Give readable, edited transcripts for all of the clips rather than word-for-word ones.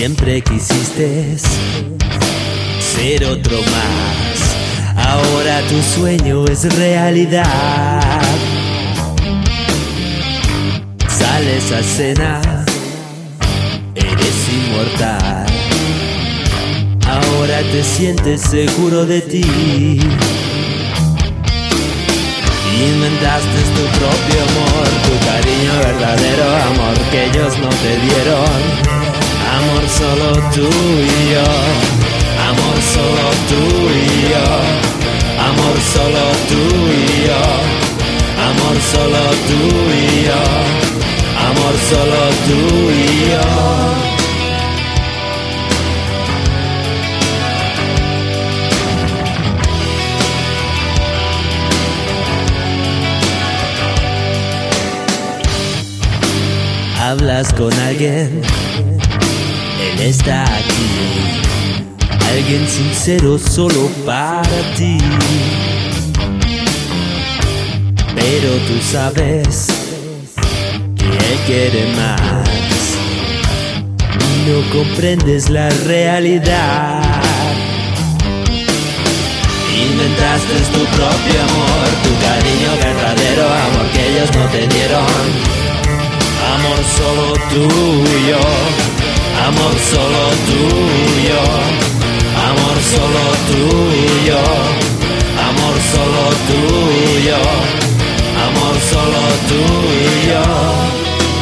Siempre quisiste ser otro más, ahora tu sueño es realidad. Sales a escena, eres inmortal. Ahora te sientes seguro de ti. Inventaste tu propio amor, tu cariño verdadero, amor que ellos no te dieron. Amor solo tú y yo, amor solo tú y yo, amor solo tú y yo, amor solo tú y yo, amor solo tú y yo. Hablas con alguien, él está aquí, alguien sincero solo para ti. Pero tú sabes que él quiere más y no comprendes la realidad. Inventaste tu propio amor, tu cariño verdadero, amor que ellos no te dieron. Amor solo tuyo, amor solo tuyo, amor solo tuyo, amor solo tuyo, amor solo tuyo.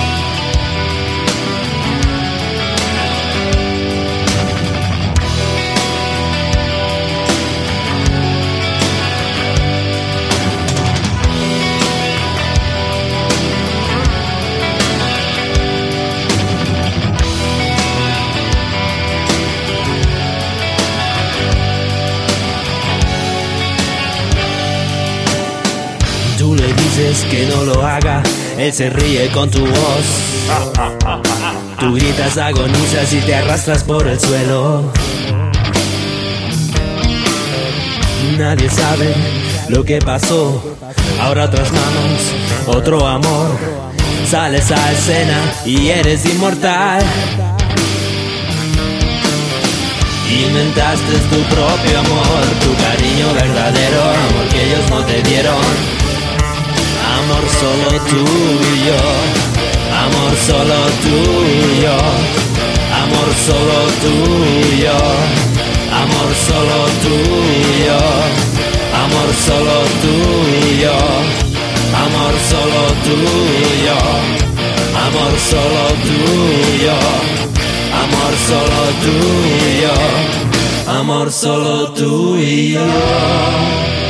Tú le dices que no lo haga, él se ríe con tu voz. Tú gritas, agonizas y te arrastras por el suelo. Nadie sabe lo que pasó. Ahora otras manos, otro amor. Sales a escena y eres inmortal. Inventaste tu propio amor, tu cariño verdadero, amor que ellos no te dieron. Amor solo tuyo, amor solo tuyo, amor solo tuyo, amor solo tuyo, amor solo tuyo, amor solo tuyo, amor solo tuyo, amor solo tuyo, amor solo tuyo.